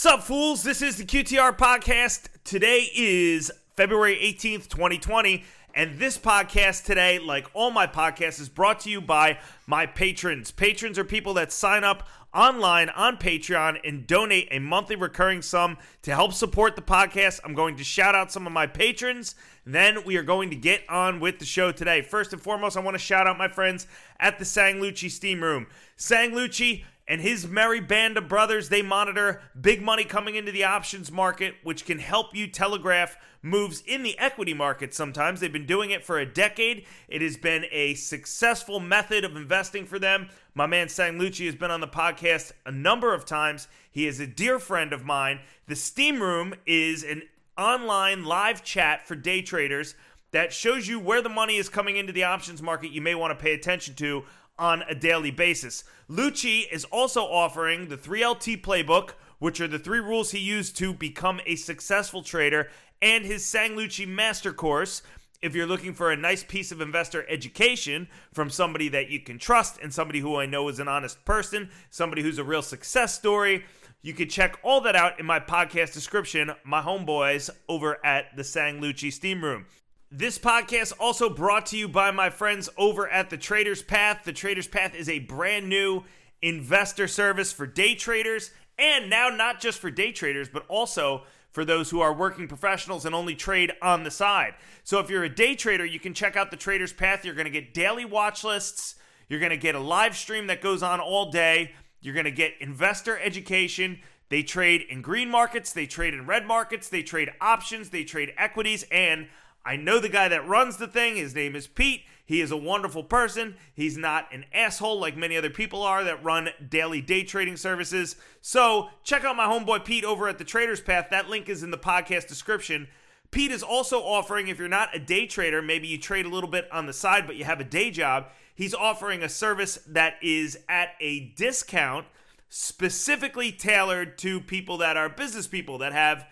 Sup, fools? This is the QTR Podcast. Today is February 18th, 2020, and this podcast today, like all my podcasts, is brought to you by my patrons. Patrons are people that sign up online on Patreon and donate a monthly recurring sum to help support the podcast. I'm going to shout out some of my patrons. Then we are going to get on with the show today. First and foremost, I want to shout out my friends at the Sanglucci Steam Room. Sanglucci and his merry band of brothers, they monitor big money coming into the options market, which can help you telegraph moves in the equity market sometimes. They've been doing it for a decade. It has been a successful method of investing for them. My man Sanglucci has been on the podcast a number of times. He is a dear friend of mine. The Steam Room is an online live chat for day traders that shows you where the money is coming into the options market you may want to pay attention to on a daily basis. Lucci is also offering the 3LT playbook, which are the 3 rules he used to become a successful trader, and his Sanglucci master course. If you're looking for a nice piece of investor education from somebody that you can trust and somebody who I know is an honest person, somebody who's a real success story, you can check all that out in my podcast description, my homeboys over at the Sanglucci Steam Room. This podcast also brought to you by my friends over at The Trader's Path. The Trader's Path is a brand new investor service for day traders, and now not just for day traders, but also for those who are working professionals and only trade on the side. So if you're a day trader, you can check out The Trader's Path. You're going to get daily watch lists. You're going to get a live stream that goes on all day. You're going to get investor education. They trade in green markets. They trade in red markets. They trade options. They trade equities. And I know the guy that runs the thing. His name is Pete. He is a wonderful person. He's not an asshole like many other people are that run daily day trading services. So check out my homeboy Pete over at The Trader's Path. That link is in the podcast description. Pete is also offering, if you're not a day trader, maybe you trade a little bit on the side, but you have a day job, he's offering a service that is at a discount specifically tailored to people that are business people that have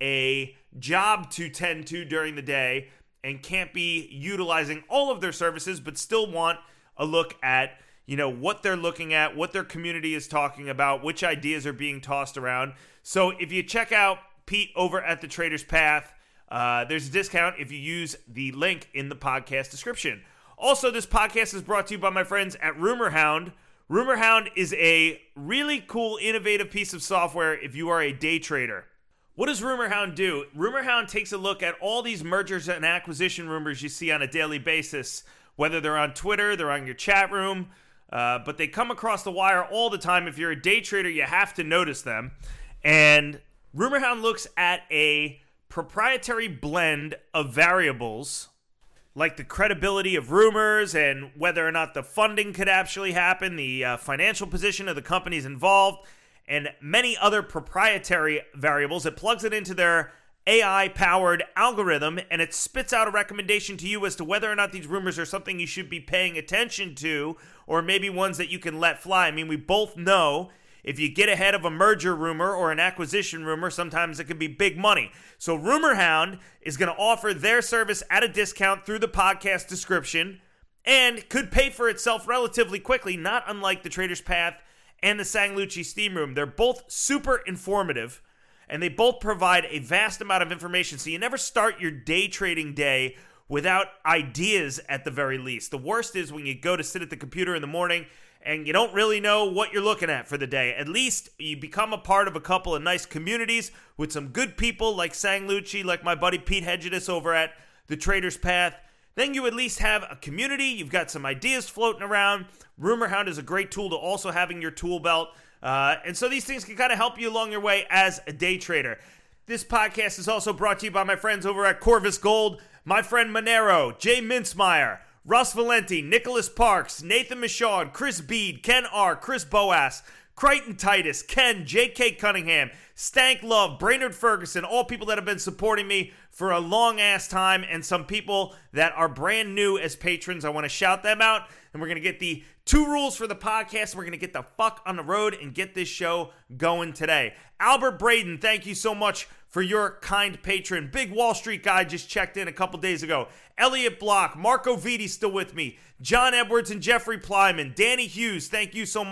a job to tend to during the day and can't be utilizing all of their services, but still want a look at, what they're looking at, what their community is talking about, which ideas are being tossed around. So if you check out Pete over at The Trader's Path, there's a discount if you use the link in the podcast description. Also, this podcast is brought to you by my friends at RumorHound. RumorHound is a really cool, innovative piece of software if you are a day trader. What does RumorHound do? RumorHound takes a look at all these mergers and acquisition rumors you see on a daily basis, whether they're on Twitter, they're on your chat room, but they come across the wire all the time. If you're a day trader, you have to notice them. And RumorHound looks at a proprietary blend of variables, like the credibility of rumors and whether or not the funding could actually happen, the financial position of the companies involved, and many other proprietary variables. It plugs it into their AI-powered algorithm, and it spits out a recommendation to you as to whether or not these rumors are something you should be paying attention to, or maybe ones that you can let fly. I mean, we both know if you get ahead of a merger rumor or an acquisition rumor, sometimes it can be big money. So RumorHound is going to offer their service at a discount through the podcast description and could pay for itself relatively quickly, not unlike the Trader's Path and the Sanglucci Steam Room. They're both super informative, and they both provide a vast amount of information, so you never start your day trading day without ideas at the very least. The worst is when you go to sit at the computer in the morning and you don't really know what you're looking at for the day. At least you become a part of a couple of nice communities with some good people like Sanglucci, like my buddy Pete Hedges over at the Trader's Path. Then you at least have a community. You've got some ideas floating around. RumorHound is a great tool to also have in your tool belt. And so these things can kind of help you along your way as a day trader. This podcast is also brought to you by my friends over at Corvus Gold, my friend Monero, Jay Mintzmeyer, Russ Valenti, Nicholas Parks, Nathan Michaud, Chris Bede, Ken R., Chris Boas, Crichton Titus, Ken, J.K. Cunningham, Stank Love, Brainerd Ferguson, all people that have been supporting me for a long-ass time, and some people that are brand new as patrons. I want to shout them out, and we're going to get the 2 rules for the podcast. We're going to get the fuck on the road and get this show going today. Albert Braden, thank you so much for your kind patron. Big Wall Street guy just checked in a couple days ago. Elliot Block, Marco Vitti still with me. John Edwards and Jeffrey Plyman. Danny Hughes, thank you so much.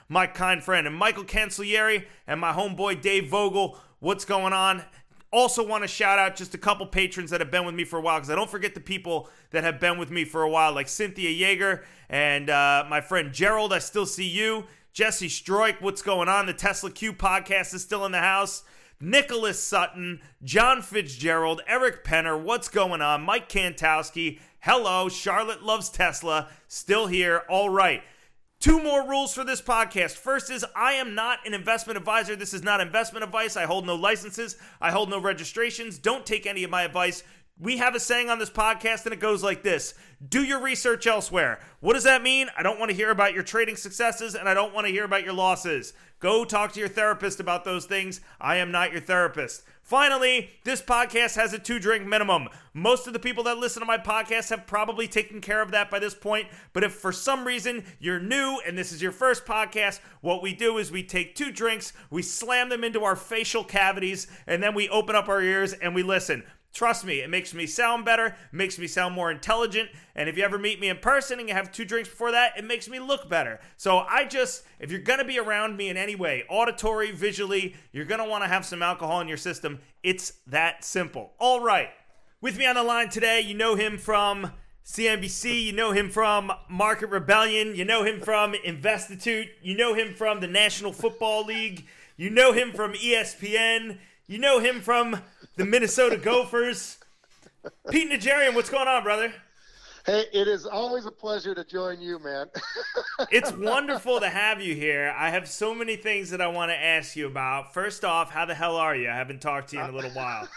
my kind friend, and Michael Cancellieri, and my homeboy Dave Vogel. What's going on? Also want to shout out just a couple patrons that have been with me for a while, because I don't forget the people that have been with me for a while, like Cynthia Yeager and my friend Gerald. I still see you. Jesse Stroik, what's going on? The Tesla Q podcast is still in the house. Nicholas Sutton, John Fitzgerald, Eric Penner, what's going on? Mike Kantowski, hello. Charlotte Loves Tesla, still here. All right. 2 more rules for this podcast. First is, I am not an investment advisor. This is not investment advice. I hold no licenses. I hold no registrations. Don't take any of my advice. We have a saying on this podcast, and it goes like this: do your research elsewhere. What does that mean? I don't want to hear about your trading successes, and I don't want to hear about your losses. Go talk to your therapist about those things. I am not your therapist. Finally, this podcast has a 2-drink minimum. Most of the people that listen to my podcast have probably taken care of that by this point, but if for some reason you're new and this is your first podcast, what we do is we take 2 drinks, we slam them into our facial cavities, and then we open up our ears and we listen. Trust me, it makes me sound better, makes me sound more intelligent, and if you ever meet me in person and you have 2 drinks before that, it makes me look better. So if you're going to be around me in any way, auditory, visually, you're going to want to have some alcohol in your system. It's that simple. All right. With me on the line today, you know him from CNBC, you know him from Market Rebellion, you know him from Investitute, you know him from the National Football League, you know him from ESPN, you know him from the Minnesota Gophers. Pete Najarian, what's going on, brother? Hey, it is always a pleasure to join you, man. It's wonderful to have you here. I have so many things that I want to ask you about. First off, how the hell are you? I haven't talked to you in a little while.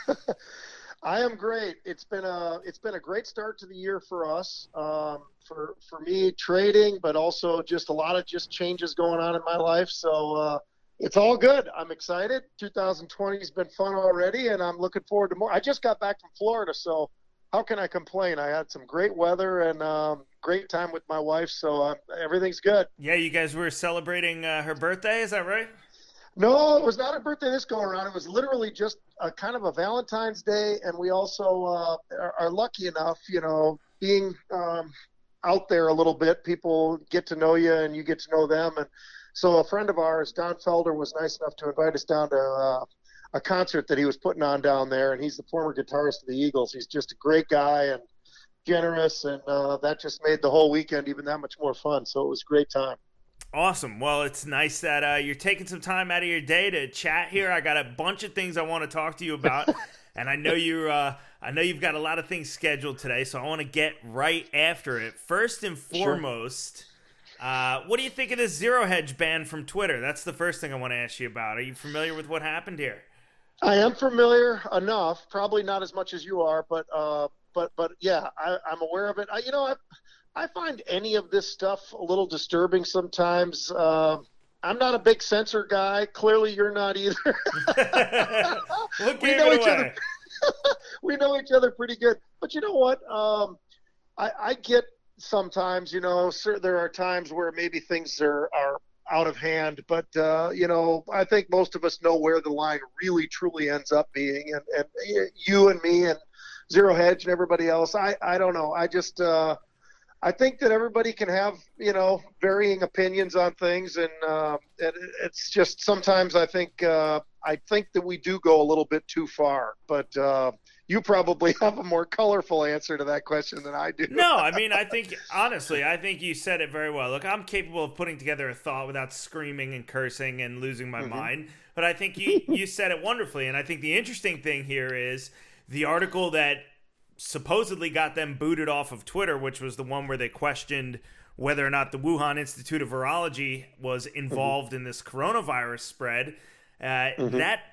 I am great. It's been a great start to the year for us. For me, trading, but also just a lot of changes going on in my life. So it's all good. I'm excited. 2020 has been fun already, and I'm looking forward to more. I just got back from Florida, so how can I complain? I had some great weather and great time with my wife, so everything's good. Yeah, you guys were celebrating her birthday, is that right? No, it was not a birthday this go around. It was literally just a kind of a Valentine's Day, and we also are lucky enough, being out there a little bit, people get to know you and you get to know them. And so a friend of ours, Don Felder, was nice enough to invite us down to a concert that he was putting on down there, and he's the former guitarist of the Eagles. He's just a great guy and generous, and that just made the whole weekend even that much more fun. So it was a great time. Awesome. Well, it's nice that you're taking some time out of your day to chat here. I got a bunch of things I want to talk to you about, and I know you've got a lot of things scheduled today, so I want to get right after it. First and foremost, sure. What do you think of this Zero Hedge ban from Twitter? That's the first thing I want to ask you about. Are you familiar with what happened here? I am familiar enough, probably not as much as you are, but yeah, I'm aware of it. I find any of this stuff a little disturbing sometimes. I'm not a big censor guy. Clearly, you're not either. We know each other pretty good. But you know what? I get sometimes, there are times where maybe things are out of hand. But, I think most of us know where the line really, truly ends up being. And you and me and Zero Hedge and everybody else, I don't know. I think that everybody can have, varying opinions on things, and it's just sometimes I think that we do go a little bit too far. But you probably have a more colorful answer to that question than I do. No, I mean, I think you said it very well. Look, I'm capable of putting together a thought without screaming and cursing and losing my mind. But I think you said it wonderfully. And I think the interesting thing here is the article that supposedly got them booted off of Twitter, which was the one where they questioned whether or not the Wuhan Institute of Virology was involved in this coronavirus spread. That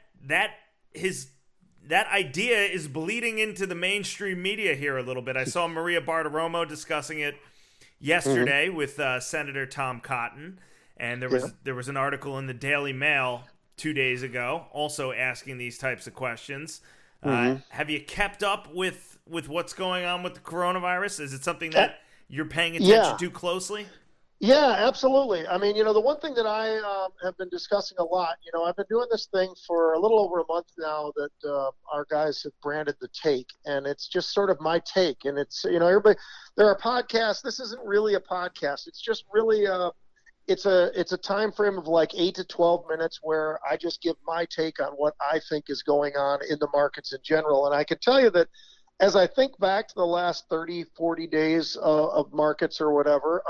idea is bleeding into the mainstream media here a little bit. I saw Maria Bartiromo discussing it yesterday with Senator Tom Cotton, and there was an article in the Daily Mail 2 days ago also asking these types of questions. Have you kept up with what's going on with the coronavirus? Is it something that you're paying attention to closely? Yeah, absolutely. I mean, the one thing that I have been discussing a lot, I've been doing this thing for a little over a month now that our guys have branded The Take, and it's just sort of my take. And it's, everybody, there are podcasts. This isn't really a podcast. It's just really it's a time frame of like 8 to 12 minutes where I just give my take on what I think is going on in the markets in general. And I can tell you that as I think back to the last 30, 40 days of markets or whatever,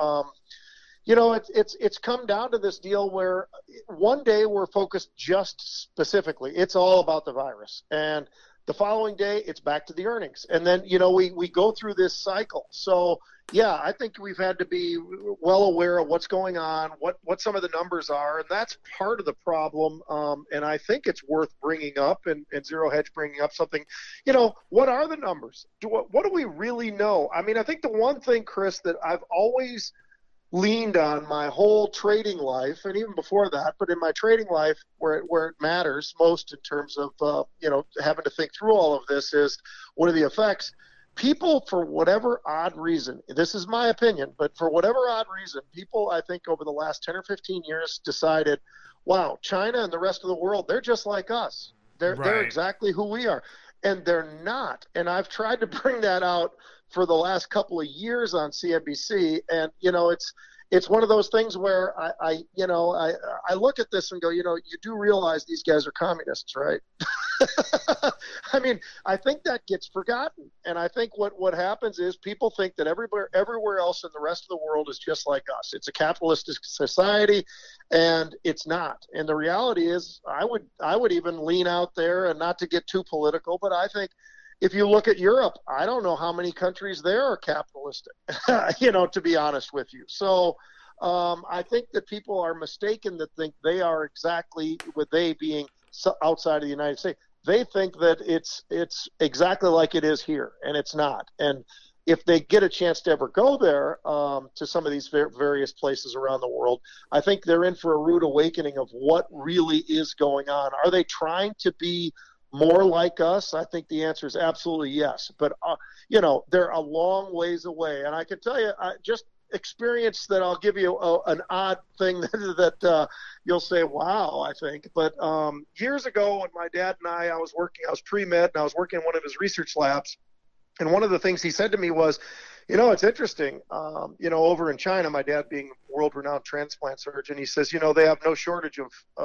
it's come down to this deal where one day we're focused just specifically. It's all about the virus. And the following day, it's back to the earnings. And then, we go through this cycle. So, yeah, I think we've had to be well aware of what's going on, what some of the numbers are. And that's part of the problem. And I think it's worth bringing up and Zero Hedge bringing up something, what are the numbers? What do we really know? I mean, I think the one thing, Chris, that I've always leaned on my whole trading life, and even before that, but in my trading life where it matters most in terms of, having to think through all of this is what are the effects? People, for whatever odd reason, this is my opinion, but for whatever odd reason, people, I think over the last 10 or 15 years decided, wow, China and the rest of the world, they're just like us. They're exactly who we are. And they're not. And I've tried to bring that out for the last couple of years on CNBC. And, it's one of those things where I look at this and go, you do realize these guys are communists, right? I mean, I think that gets forgotten. And I think what happens is people think that everywhere else in the rest of the world is just like us. It's a capitalistic society, and it's not. And the reality is I would even lean out there, and not to get too political, but I think if you look at Europe, I don't know how many countries there are capitalistic, to be honest with you. So I think that people are mistaken that think they are exactly, with they being outside of the United States, they think that it's exactly like it is here, and it's not. And if they get a chance to ever go there to some of these various places around the world, I think they're in for a rude awakening of what really is going on. Are they trying to be more like us? I think the answer is absolutely yes. But, they're a long ways away. And I can tell you, just experience that I'll give you an odd thing that you'll say, wow, I think. But years ago when my dad and I was pre-med, and I was working in one of his research labs. And one of the things he said to me was, it's interesting, over in China, my dad being a world-renowned transplant surgeon, he says, they have no shortage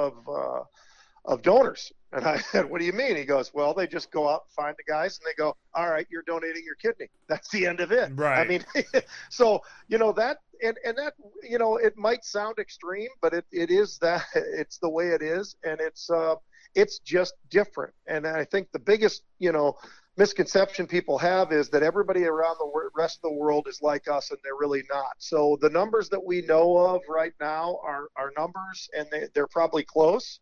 of donors. And I said, what do you mean? He goes, well, they just go out and find the guys and they go, all right, you're donating your kidney. That's the end of it. Right. I mean, so, that, and that, it might sound extreme, but it is that, it's the way it is. And it's just different. And I think the biggest, misconception people have is that everybody around the rest of the world is like us, and they're really not. So the numbers that we know of right now are numbers, and they're probably close.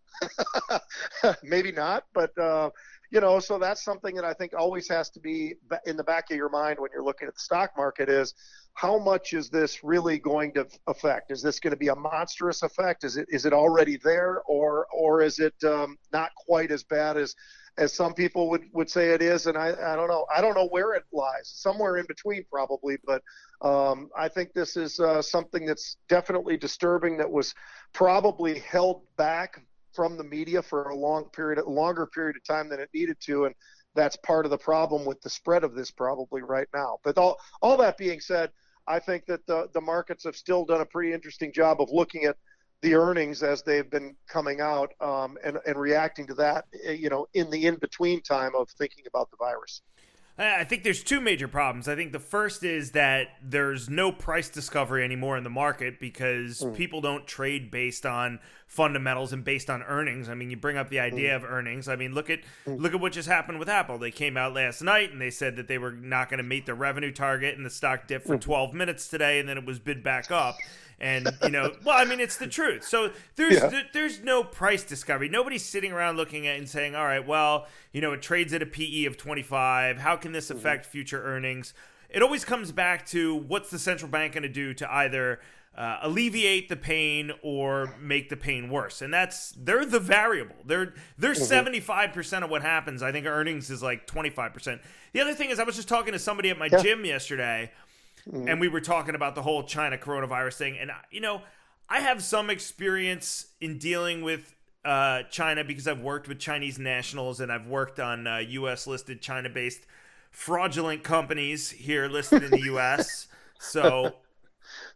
Maybe not, but so that's something that I think always has to be in the back of your mind when you're looking at the stock market is, how much is this really going to affect? Is this going to be a monstrous effect? Is it already there, or is it not quite as bad as some people would say it is? And I don't know. I don't know where it lies. Somewhere in between, probably. But I think this is something that's definitely disturbing, that was probably held back from the media for a longer period of time than it needed to. And that's part of the problem with the spread of this probably right now. But all that being said, I think that the markets have still done a pretty interesting job of looking at the earnings as they've been coming out and reacting to that, in the in-between time of thinking about the virus. I think there's two major problems. I think the first is that there's no price discovery anymore in the market because people don't trade based on fundamentals and based on earnings. I mean, you bring up the idea of earnings. I mean, look at what just happened with Apple. They came out last night and they said that they were not going to meet their revenue target, and the stock dipped for 12 minutes today, and then it was bid back up. And, well, I mean, it's the truth. So there's no price discovery. Nobody's sitting around looking at it and saying, all right, well, it trades at a PE of 25. How can this affect future earnings? It always comes back to what's the central bank going to do to either alleviate the pain or make the pain worse. And they're the variable. They're 75% of what happens. I think earnings is like 25%. The other thing is, I was just talking to somebody at my gym yesterday, and we were talking about the whole China coronavirus thing. And, I have some experience in dealing with China because I've worked with Chinese nationals, and I've worked on U.S.-listed China-based fraudulent companies here listed in the U.S. So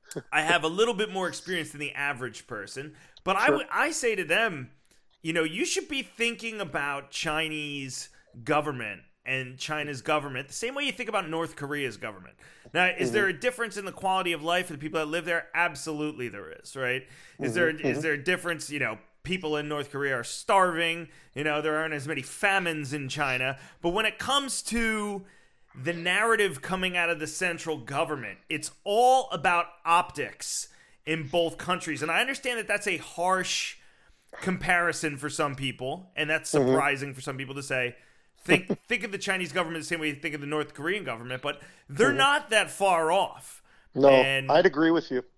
I have a little bit more experience than the average person, but Sure. I say to them, you should be thinking about Chinese government and China's government the same way you think about North Korea's government. Now, is there a difference in the quality of life for the people that live there? Absolutely there is, right? Is there a difference, people in North Korea are starving, there aren't as many famines in China, but when it comes to the narrative coming out of the central government, it's all about optics in both countries. And I understand that that's a harsh comparison for some people, and that's surprising for some people to say, think of the Chinese government the same way you think of the North Korean government, but they're not that far off. No, and, I'd agree with you.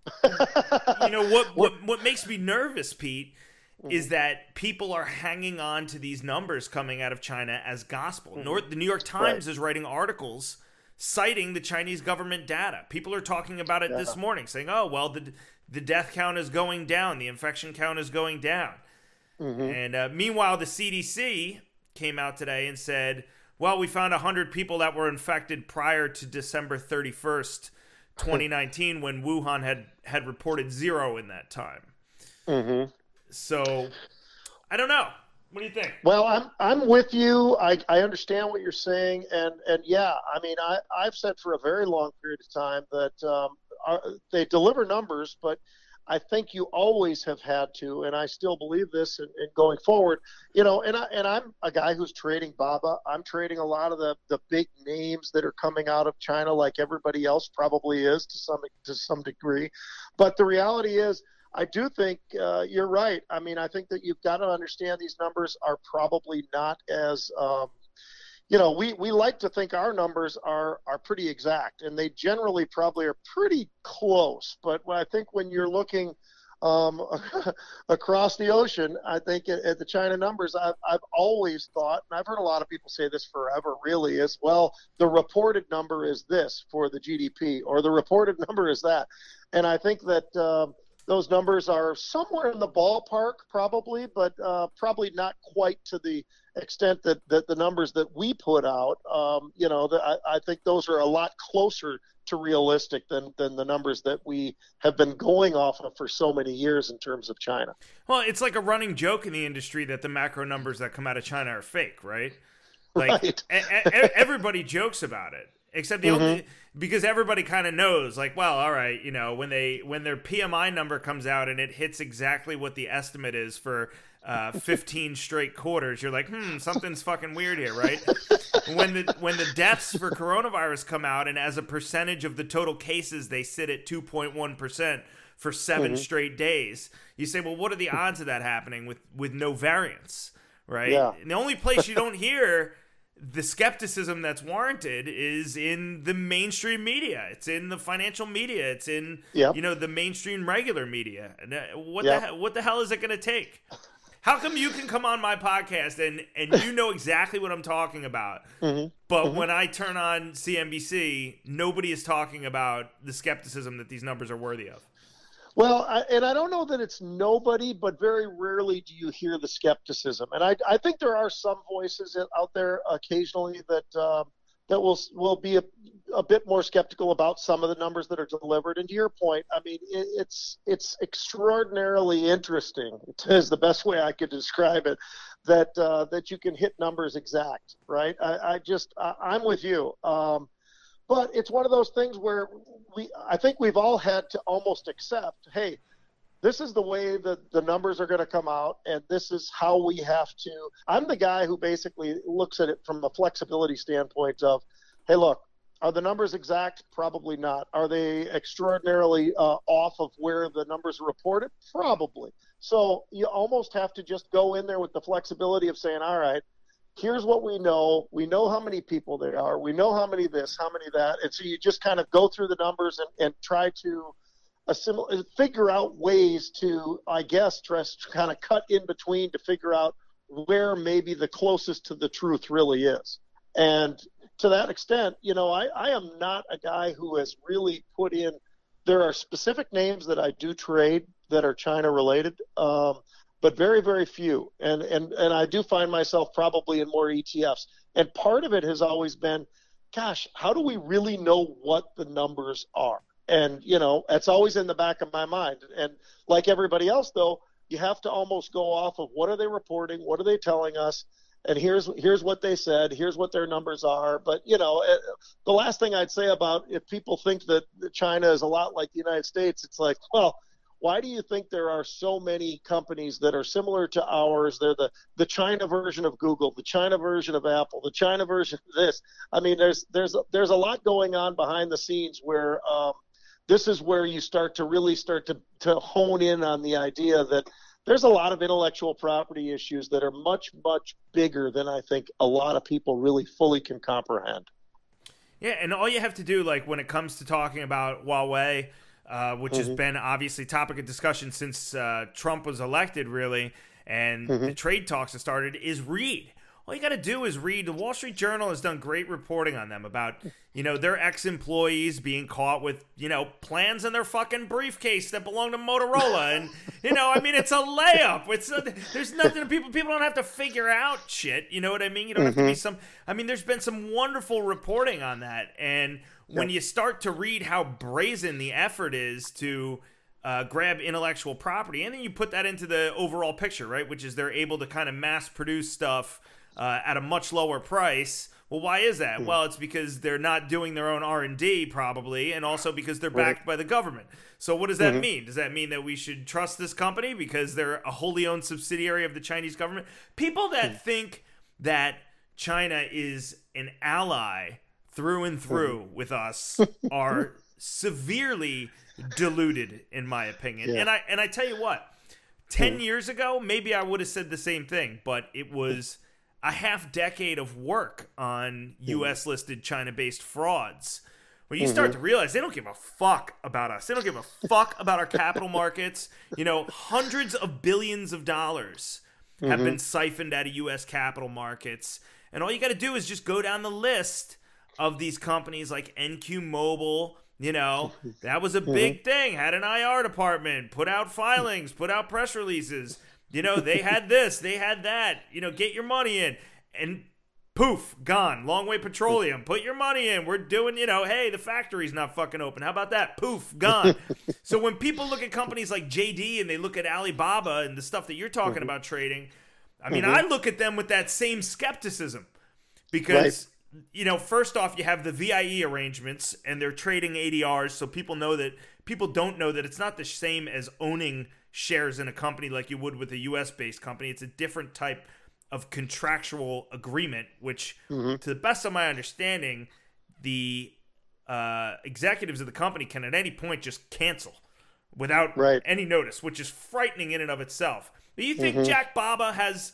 What makes me nervous, Pete, is that people are hanging on to these numbers coming out of China as gospel. The New York Times is writing articles citing the Chinese government data. People are talking about it this morning, saying, oh, well, the death count is going down, the infection count is going down. And meanwhile, the CDC came out today and said, well, we found 100 people that were infected prior to December 31st, 2019, when Wuhan had reported 0 in that time. So, I don't know. What do you think? Well, I'm with you. I understand what you're saying, and yeah, I mean, I've said for a very long period of time that they deliver numbers, but I think you always have had to, and I still believe this, and going forward, and I'm a guy who's trading BABA. I'm trading a lot of the big names that are coming out of China, like everybody else probably is to some degree, but the reality is, I do think you're right. I mean, I think that you've got to understand these numbers are probably not as, we like to think our numbers are pretty exact, and they generally probably are pretty close. But I think when you're looking across the ocean, I think at the China numbers, I've always thought, and I've heard a lot of people say this forever, really, is, well, the reported number is this for the GDP, or the reported number is that. And I think that those numbers are somewhere in the ballpark, probably, but probably not quite to the extent that the numbers that we put out. I think those are a lot closer to realistic than the numbers that we have been going off of for so many years in terms of China. Well, it's like a running joke in the industry that the macro numbers that come out of China are fake, right? Like Right. Everybody jokes about it. Except the only, because everybody kind of knows, like, well, all right, when their PMI number comes out and it hits exactly what the estimate is for 15 straight quarters, you're like, something's fucking weird here, right? When the deaths for coronavirus come out, and as a percentage of the total cases, they sit at 2.1% for 7 straight days, you say, well, what are the odds of that happening with no variance, right? Yeah. And the only place you don't hear the skepticism that's warranted is in the mainstream media. It's in the financial media. It's in the mainstream regular media. And what the hell is it going to take? How come you can come on my podcast and you know exactly what I'm talking about, but when I turn on CNBC, nobody is talking about the skepticism that these numbers are worthy of? Well, I don't know that it's nobody, but very rarely do you hear the skepticism. And I think there are some voices out there occasionally that will be a bit more skeptical about some of the numbers that are delivered. And to your point, I mean, it's extraordinarily interesting, is the best way I could describe it, that you can hit numbers exact, right? I'm with you. But it's one of those things where I think we've all had to almost accept, hey, this is the way that the numbers are going to come out, and this is how we have to. I'm the guy who basically looks at it from a flexibility standpoint of, hey, look, are the numbers exact? Probably not. Are they extraordinarily off of where the numbers are reported? Probably. So you almost have to just go in there with the flexibility of saying, all right, here's what we know. We know how many people there are. We know how many this, how many that. And so you just kind of go through the numbers and try to figure out ways to, I guess, try to kind of cut in between to figure out where maybe the closest to the truth really is. And to that extent, I am not a guy who has really put in, there are specific names that I do trade that are China related, but very, very few. And I do find myself probably in more ETFs. And part of it has always been, gosh, how do we really know what the numbers are? And, that's always in the back of my mind. And like everybody else, though, you have to almost go off of what are they reporting? What are they telling us? And here's what they said. Here's what their numbers are. But, the last thing I'd say about if people think that China is a lot like the United States, it's like, well, why do you think there are so many companies that are similar to ours? They're the China version of Google, the China version of Apple, the China version of this. I mean, there's a lot going on behind the scenes where this is where you start to hone in on the idea that there's a lot of intellectual property issues that are much, much bigger than I think a lot of people really fully can comprehend. Yeah, and all you have to do, like when it comes to talking about Huawei, which has been obviously topic of discussion since Trump was elected, really, and the trade talks have started, is read. All you got to do is read. The Wall Street Journal has done great reporting on them about, their ex-employees being caught with, plans in their fucking briefcase that belong to Motorola. And, it's a layup. There's nothing people don't have to figure out shit. You know what I mean? You don't have to be there's been some wonderful reporting on that. And when you start to read how brazen the effort is to grab intellectual property, and then you put that into the overall picture, right, which is they're able to kind of mass produce stuff at a much lower price. Well, why is that? Well, it's because they're not doing their own R&D probably, and also because they're backed by the government. So what does that mean? Does that mean that we should trust this company because they're a wholly owned subsidiary of the Chinese government? People that think that China is an ally through and through with us are severely deluded, in my opinion. And I tell you what, 10 years ago, maybe I would have said the same thing, but it was a half decade of work on U.S.-listed China-based frauds. When you start to realize they don't give a fuck about us. They don't give a fuck about our capital markets. Hundreds of billions of dollars have been siphoned out of U.S. capital markets. And all you got to do is just go down the list of these companies like NQ Mobile. That was a big thing. Had an IR department, put out filings, put out press releases. They had this, they had that. Get your money in. And poof, gone. Longway Petroleum, put your money in. We're doing, hey, the factory's not fucking open. How about that? Poof, gone. So when people look at companies like JD and they look at Alibaba and the stuff that you're talking about trading, I look at them with that same skepticism because, first off, you have the VIE arrangements and they're trading ADRs. So people don't know that it's not the same as owning shares in a company like you would with a U.S.-based company. It's a different type of contractual agreement, which, to the best of my understanding, the executives of the company can at any point just cancel without any notice, which is frightening in and of itself. Do you think Jack Ma has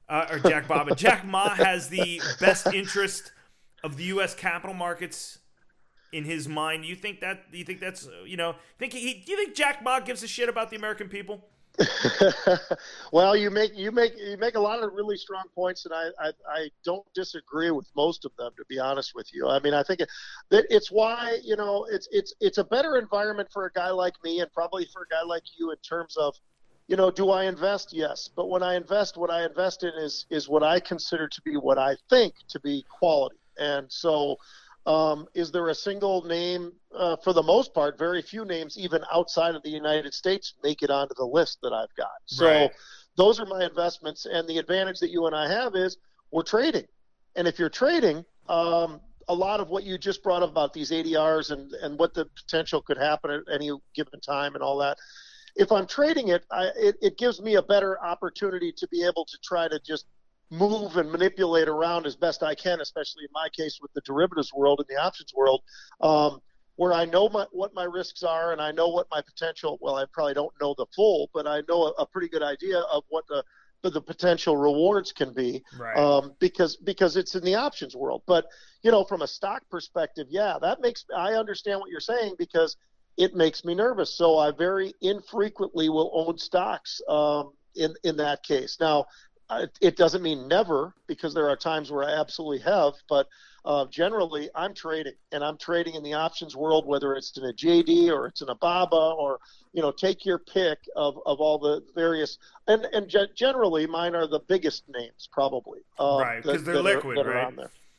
the best interest of the U.S. capital markets in his mind? Do you think that's do you think Jack Ma gives a shit about the American people? Well, you make a lot of really strong points, and I don't disagree with most of them, to be honest with you. I think it's why it's a better environment for a guy like me and probably for a guy like you in terms of do I invest? Yes, but when I invest, what I invest in is what I consider to be what I think to be quality, and so. Is there a single name? For the most part, very few names, even outside of the United States, make it onto the list that I've got. So those are my investments. And the advantage that you and I have is we're trading. And if you're trading, a lot of what you just brought up about these ADRs and what the potential could happen at any given time and all that, if I'm trading it, it gives me a better opportunity to be able to try to just move and manipulate around as best I can, especially in my case with the derivatives world and the options world, where I know what my risks are and I know what my potential, well, I probably don't know the full, but I know a pretty good idea of what the potential rewards can be, because it's in the options world. But, from a stock perspective, I understand what you're saying because it makes me nervous. So I very infrequently will own stocks in that case. Now, it doesn't mean never, because there are times where I absolutely have, but generally I'm trading, and I'm trading in the options world, whether it's in a JD or it's in a BABA or, take your pick of all the various, and generally mine are the biggest names probably. Because they're liquid, that are right? on there.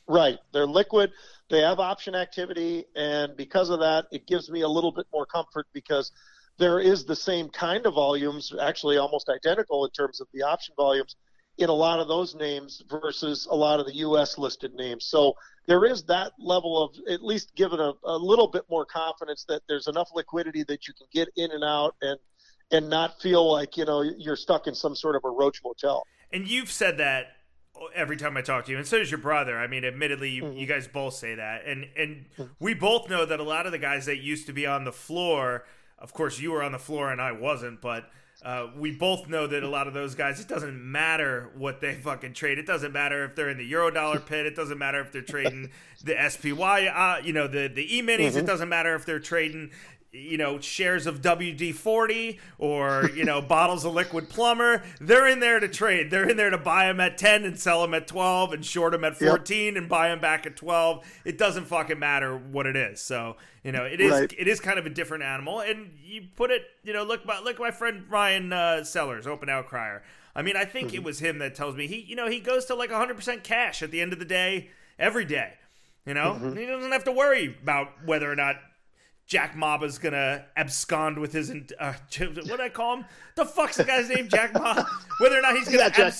Right. They're liquid. They have option activity. And because of that, it gives me a little bit more comfort because there is the same kind of volumes, actually almost identical in terms of the option volumes in a lot of those names versus a lot of the U.S. listed names. So there is that level of at least given a little bit more confidence that there's enough liquidity that you can get in and out and not feel like, you're stuck in some sort of a roach motel. And you've said that every time I talk to you, and so does your brother. I mean, admittedly, you guys both say that. And we both know that a lot of the guys that used to be on the floor, of course, you were on the floor and I wasn't, but we both know that a lot of those guys, it doesn't matter what they fucking trade. It doesn't matter if they're in the Eurodollar pit. It doesn't matter if they're trading the SPY, the E-minis. It doesn't matter if they're trading shares of WD-40 or, bottles of liquid plumber. They're in there to trade. They're in there to buy them at 10 and sell them at 12 and short them at 14 and buy them back at 12. It doesn't fucking matter what it is. So, it is kind of a different animal. And you put it, look at my friend Ryan Sellers, Open Outcrier. I mean, I think it was him that tells me he goes to like 100% cash at the end of the day, every day. He doesn't have to worry about whether or not Jack Maba's gonna abscond with his what do I call him? The fuck's the guy's name? Jack Maba. Whether or not he's gonna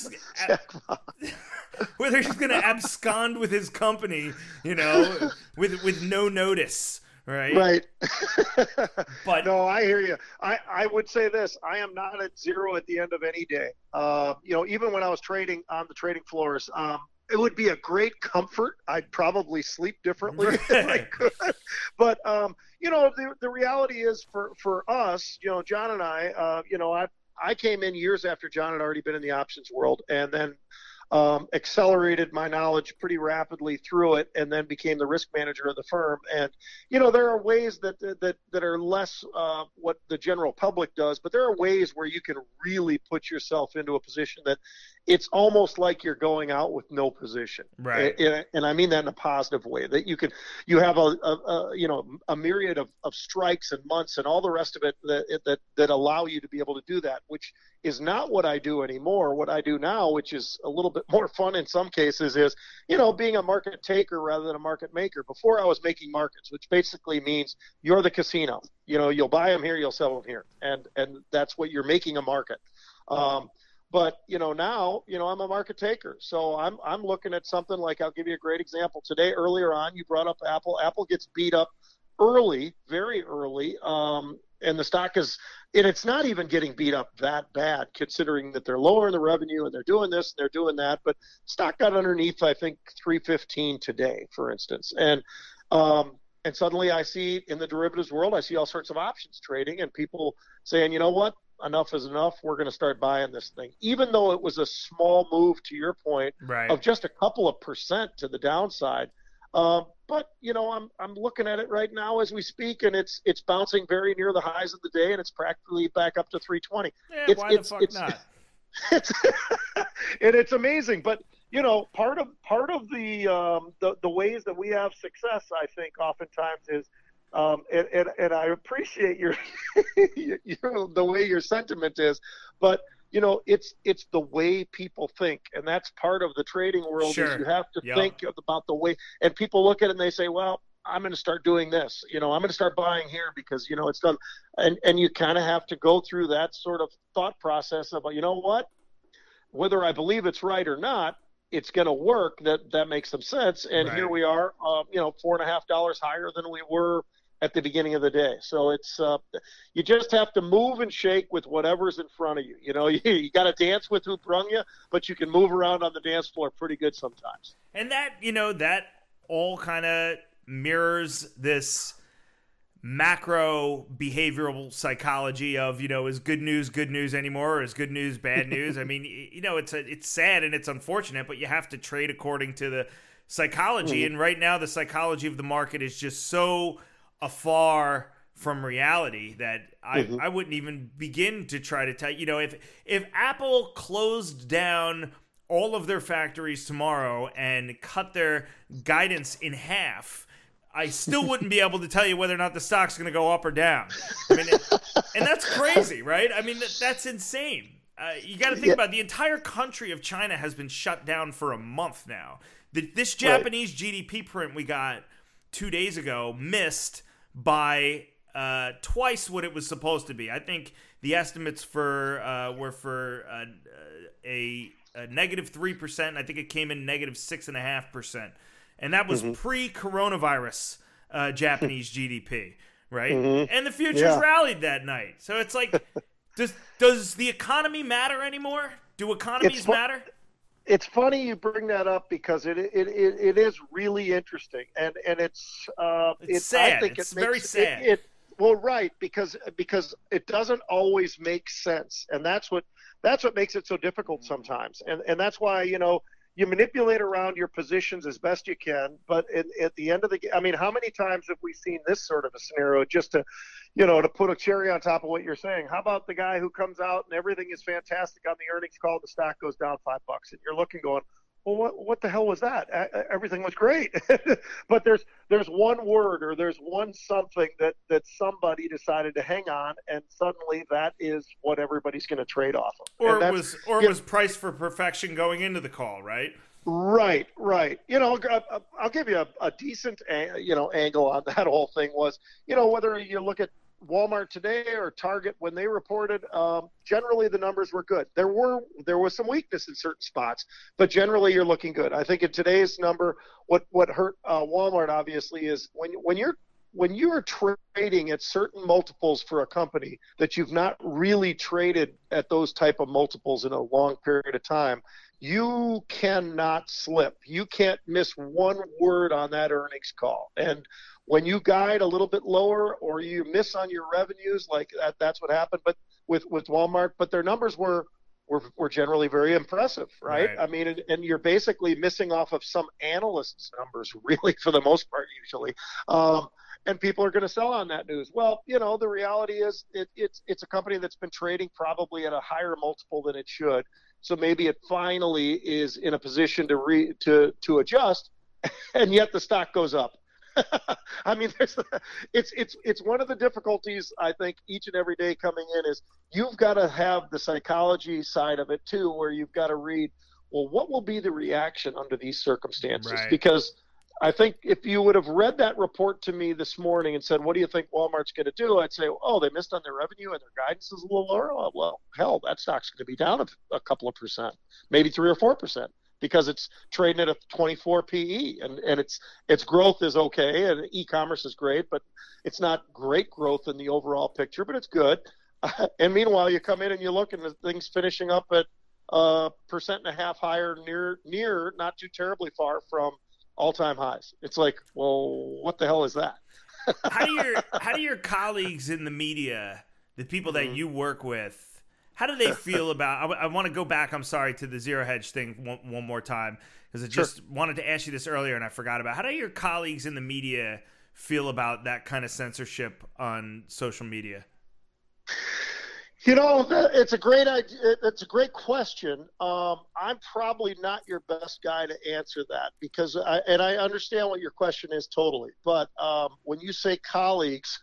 whether he's gonna abscond with his company, with no notice, right? Right. But no, I hear you. I would say this: I am not at zero at the end of any day. Even when I was trading on the trading floors. It would be a great comfort. I'd probably sleep differently if I could. But, the reality is for us, John and I came in years after John had already been in the options world and then accelerated my knowledge pretty rapidly through it and then became the risk manager of the firm. And, there are ways that are less what the general public does, but there are ways where you can really put yourself into a position that it's almost like you're going out with no position. Right. And I mean that in a positive way, that you have a myriad of strikes and months and all the rest of it that allow you to be able to do that, which is not what I do anymore. What I do now, which is a little bit more fun in some cases, is, being a market taker rather than a market maker. Before I was making markets, which basically means you're the casino. You'll buy them here, you'll sell them here. And that's what you're making a market. But, now, I'm a market taker. So I'm looking at something like, I'll give you a great example. Today, earlier on, you brought up Apple. Apple gets beat up early, very early. And the stock and it's not even getting beat up that bad, considering that they're lowering the revenue and they're doing this and they're doing that. But stock got underneath, I think, 315 today, for instance. And suddenly I see in the derivatives world, I see all sorts of options trading and people saying, you know what? Enough is enough. We're going to start buying this thing, even though it was a small move, to your point, of just a couple of percent to the downside. But I'm looking at it right now as we speak, and it's bouncing very near the highs of the day, and it's practically back up to 320. Yeah, why the fuck not? And it's amazing, but part of the ways that we have success, I think, oftentimes is. And I appreciate your the way your sentiment is, but it's the way people think, and that's part of the trading world. Sure. Is you have to think about the way, and people look at it and they say, well, I'm going to start doing this. I'm going to start buying here because it's done, and you kind of have to go through that sort of thought process of, what, whether I believe it's right or not, it's going to work. That makes some sense. And right. Here we are, $4.50 higher than we were at the beginning of the day. So it's you just have to move and shake with whatever's in front of you. You got to dance with who brung you, but you can move around on the dance floor pretty good sometimes. And that that all kind of mirrors this macro behavioral psychology of is good news anymore, or is good news bad news? I mean, it's sad and it's unfortunate, but you have to trade according to the psychology. And right now the psychology of the market is just so afar from reality that I wouldn't even begin to try to tell if Apple closed down all of their factories tomorrow and cut their guidance in half, I still wouldn't be able to tell you whether or not the stock's going to go up or down. I mean, and that's crazy, right? I mean, that's insane. you got to think about the entire country of China has been shut down for a month now. This Japanese GDP print we got 2 days ago missed by twice what it was supposed to be. I think the estimates were for a negative 3%. I think it came in negative 6.5%, and that was pre-coronavirus Japanese GDP, right? And the futures rallied that night. So it's like, does the economy matter anymore? Do economies matter? It's funny you bring that up because it is really interesting, and it's sad. I think it's very sad. Well, right, because it doesn't always make sense, and that's what makes it so difficult sometimes, and that's why you manipulate around your positions as best you can, but at the end of the game, I mean, how many times have we seen this sort of a scenario just to put a cherry on top of what you're saying? How about the guy who comes out and everything is fantastic on the earnings call, the stock goes down $5, and you're looking going, well, what the hell was that? Everything was great. But there's one word or there's one something that somebody decided to hang on, and suddenly that is what everybody's going to trade off of. Or it was priced for perfection going into the call, right? Right. I'll give you a decent angle on that whole thing was, whether you look at Walmart today or Target when they reported, generally the numbers were good. There was some weakness in certain spots, but generally you're looking good. I think in today's number, what hurt Walmart obviously is when you are trading at certain multiples for a company that you've not really traded at those type of multiples in a long period of time, you cannot slip. You can't miss one word on that earnings call. And when you guide a little bit lower or you miss on your revenues, like that's what happened. But with Walmart, but their numbers were generally very impressive, right? I mean, and you're basically missing off of some analysts' numbers, really, for the most part, usually. And people are going to sell on that news. Well, the reality is it's a company that's been trading probably at a higher multiple than it should. So maybe it finally is in a position to adjust, and yet the stock goes up. I mean, it's one of the difficulties I think each and every day coming in is you've got to have the psychology side of it too, where you've got to read, well, what will be the reaction under these circumstances? Right. Because I think if you would have read that report to me this morning and said, what do you think Walmart's going to do? I'd say, oh, they missed on their revenue and their guidance is a little lower. Oh, well, hell, that stock's going to be down a couple of percent, maybe 3 or 4%. Because it's trading at a 24 PE and its growth is okay and e-commerce is great, but it's not great growth in the overall picture, but it's good. And meanwhile, you come in and you look and the thing's finishing up at 1.5% higher, near, not too terribly far from all-time highs. It's like, well, what the hell is that? How do your colleagues in the media, the people that you work with, how do they feel about? I want to go back. I'm sorry, to the Zero Hedge thing one more time because I just wanted to ask you this earlier and I forgot about. How do your colleagues in the media feel about that kind of censorship on social media? It's a great idea. It's a great question. I'm probably not your best guy to answer that because I understand what your question is totally. But when you say colleagues,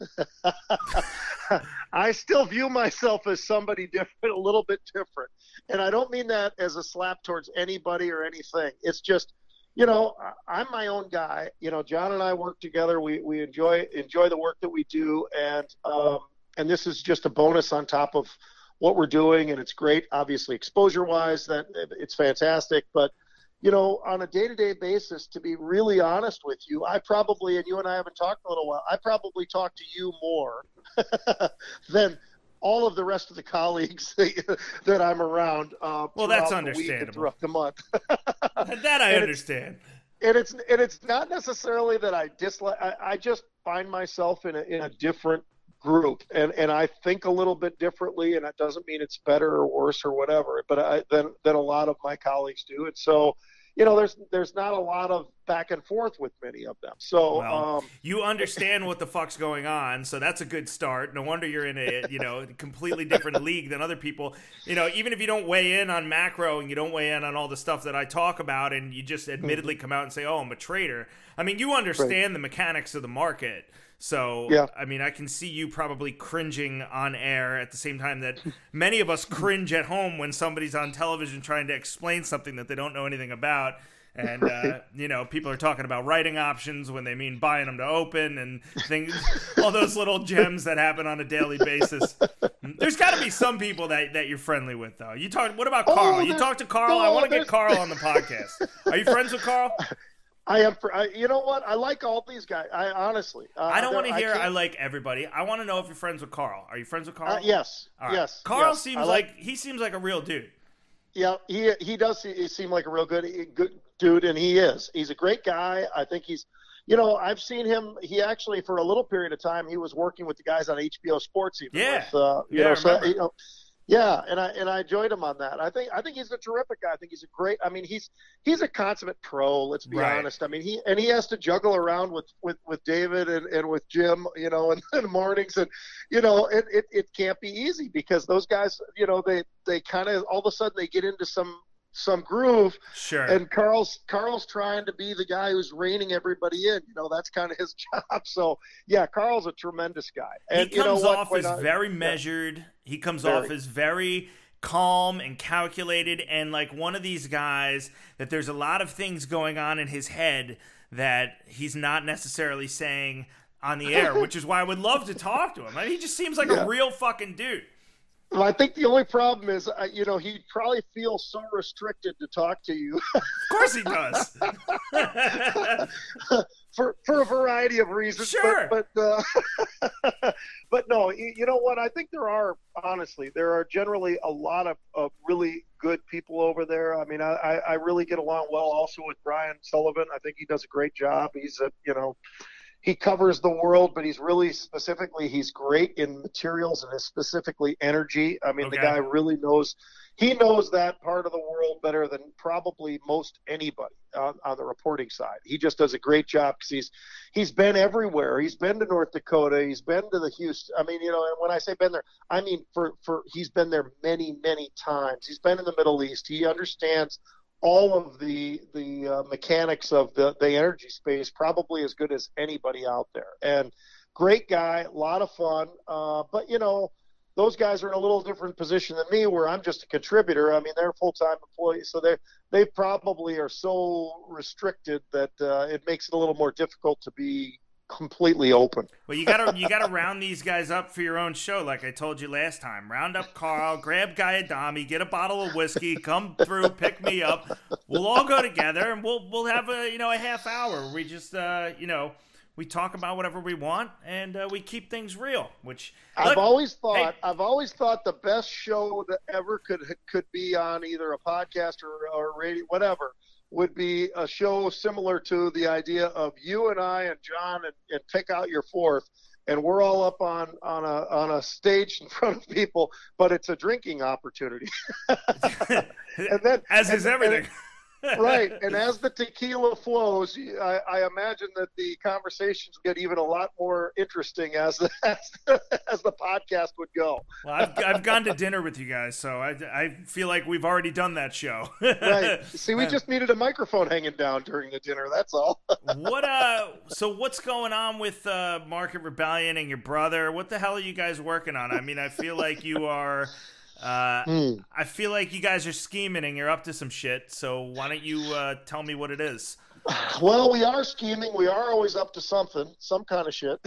I still view myself as somebody different, a little bit different. And I don't mean that as a slap towards anybody or anything. It's just, I'm my own guy. John and I work together. We enjoy the work that we do. And this is just a bonus on top of what we're doing, and it's great, obviously, exposure-wise, that it's fantastic. But, on a day-to-day basis, to be really honest with you, I probably, and you and I haven't talked in a little while, I probably talk to you more than all of the rest of the colleagues that I'm around. Well, that's understandable. Throughout the month. That I understand. And it's not necessarily that I dislike. I just find myself in a different group, and I think a little bit differently, and that doesn't mean it's better or worse or whatever, but than a lot of my colleagues do. And so, there's not a lot of back and forth with many of them. So well, you understand what the fuck's going on, so that's a good start. No wonder you're in a completely different league than other people. Even if you don't weigh in on macro and you don't weigh in on all the stuff that I talk about, and you just admittedly come out and say, "Oh, I'm a trader." I mean, you understand the mechanics of the market. So, yeah. I mean, I can see you probably cringing on air at the same time that many of us cringe at home when somebody's on television trying to explain something that they don't know anything about. And, people are talking about writing options when they mean buying them to open and things, all those little gems that happen on a daily basis. There's got to be some people that you're friendly with, though. What about Carl? You talk to Carl? I want to get Carl on the podcast. Are you friends with Carl? I am. You know what? I like all these guys. I honestly. I don't want to hear I like everybody. I want to know if you're friends with Carl. Are you friends with Carl? Yes. Right. Yes. Carl seems like a real dude. Yeah, he does seem like a real good dude, and he is. He's a great guy. I think he's. I've seen him. He actually, for a little period of time, he was working with the guys on HBO Sports. Even with, yeah, and I enjoyed him on that. I think he's a terrific guy. I think he's a great. I mean, he's a consummate pro. Let's be honest. I mean, he has to juggle around with David and with Jim, in the mornings, and it can't be easy because those guys, they kind of all of a sudden they get into some groove. Sure. And Carl's trying to be the guy who's reining everybody in. That's kind of his job. So yeah, Carl's a tremendous guy. And he comes off as very measured. He comes off as very calm and calculated, and like one of these guys that there's a lot of things going on in his head that he's not necessarily saying on the air, which is why I would love to talk to him. I mean, he just seems like a real fucking dude. Well, I think the only problem is, he probably feels so restricted to talk to you. Of course he does. for a variety of reasons. Sure. But no, you know what? I think there are generally a lot of really good people over there. I mean, I really get along well also with Brian Sullivan. I think he does a great job. He's he covers the world, but he's great in materials and specifically energy. I mean, the guy really knows that part of the world better than probably most anybody on the reporting side. He just does a great job because he's been everywhere. He's been to North Dakota. He's been to the Houston. I mean, and when I say been there, I mean he's been there many, many times. He's been in the Middle East. He understands all of the mechanics of the energy space probably as good as anybody out there. And great guy, a lot of fun. But, those guys are in a little different position than me where I'm just a contributor. I mean, they're full-time employees, so they probably are so restricted that it makes it a little more difficult to be completely open. Well, you gotta round these guys up for your own show, like I told you last time. Round up Carl, grab Guy Adami, get a bottle of whiskey, come through, pick me up. We'll all go together, and we'll have a half hour where we just we talk about whatever we want, and we keep things real. Which I've always thought the best show that ever could be on either a podcast or radio, whatever, would be a show similar to the idea of you and I and John and pick out your fourth, and we're all up on a stage in front of people, but it's a drinking opportunity. And then, as is everything. Right, and as the tequila flows, I imagine that the conversations get even a lot more interesting as the podcast would go. Well, I've gone to dinner with you guys, so I feel like we've already done that show. Right. See, we just needed a microphone hanging down during the dinner. That's all. So what's going on with Market Rebellion and your brother? What the hell are you guys working on? I mean, I feel like you are. I feel like you guys are scheming and you're up to some shit. So why don't you tell me what it is? Well, we are scheming. We are always up to something, some kind of shit.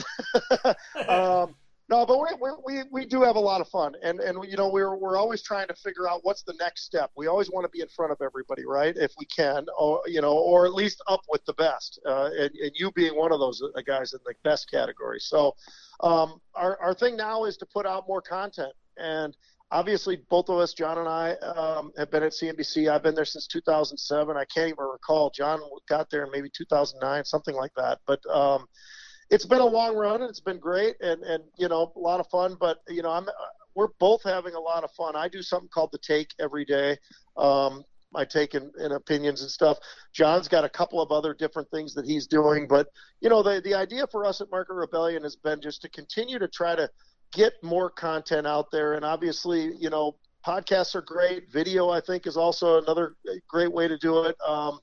No, but we do have a lot of fun, and we're always trying to figure out what's the next step. We always want to be in front of everybody, right? If we can, or at least up with the best. And you being one of those guys in the best category. So our thing now is to put out more content. And obviously, both of us, John and I, have been at CNBC. I've been there since 2007. I can't even recall. John got there in maybe 2009, something like that. But it's been a long run, and it's been great, and a lot of fun. But we're both having a lot of fun. I do something called The Take every day. take and opinions and stuff. John's got a couple of other different things that he's doing, but the idea for us at Market Rebellion has been just to continue to try to get more content out there. And obviously, podcasts are great. Video, I think, is also another great way to do it.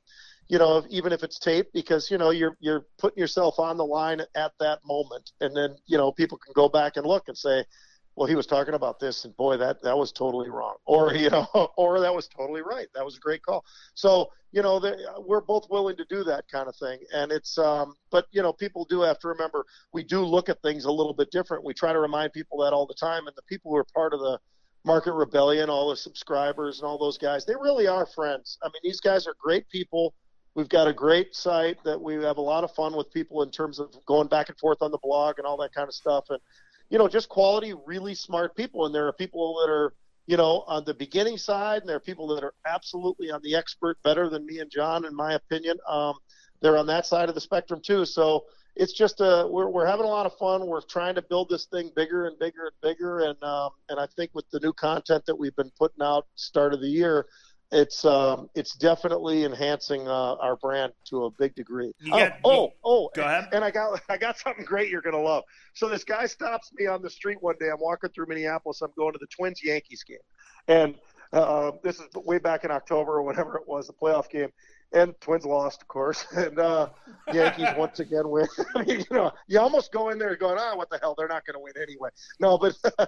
Even if it's taped, because you're putting yourself on the line at that moment, and then people can go back and look and say, well, he was talking about this, and boy, that was totally wrong, or or that was totally right. That was a great call. So we're both willing to do that kind of thing, and it's but people do have to remember, we do look at things a little bit different. We try to remind people that all the time, and the people who are part of the Market Rebellion, all the subscribers and all those guys, they really are friends. I mean, these guys are great people. We've got a great site that we have a lot of fun with people in terms of going back and forth on the blog and all that kind of stuff. And, just quality, really smart people. And there are people that are, on the beginning side, and there are people that are absolutely on the expert, better than me and John, in my opinion. They're on that side of the spectrum too. So it's just we're having a lot of fun. We're trying to build this thing bigger and bigger and bigger. And I think with the new content that we've been putting out start of the year, it's definitely enhancing our brand to a big degree. Go ahead. And I got something great you're gonna love. So this guy stops me on the street one day. I'm walking through Minneapolis. I'm going to the Twins-Yankees game, and this is way back in October or whatever it was, the playoff game. And Twins lost, of course, and Yankees once again win. I mean, you almost go in there going, what the hell? They're not going to win anyway. No,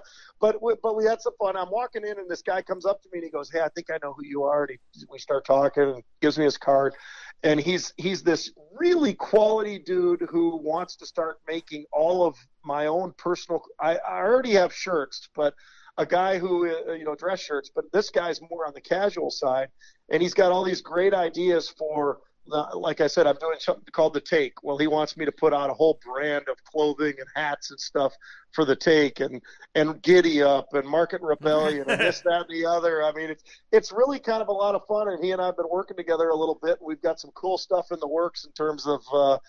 but we had some fun. I'm walking in, and this guy comes up to me, and he goes, "Hey, I think I know who you are." And we start talking, and gives me his card. And he's this really quality dude who wants to start making all of my own personal. I already have shirts, but a guy who dress shirts, but this guy's more on the casual side. And he's got all these great ideas for, like I said, I'm doing something called The Take. Well, he wants me to put out a whole brand of clothing and hats and stuff for The Take, and Giddy Up and Market Rebellion and this, that, and the other. I mean, it's really kind of a lot of fun, and he and I have been working together a little bit. We've got some cool stuff in the works in terms of,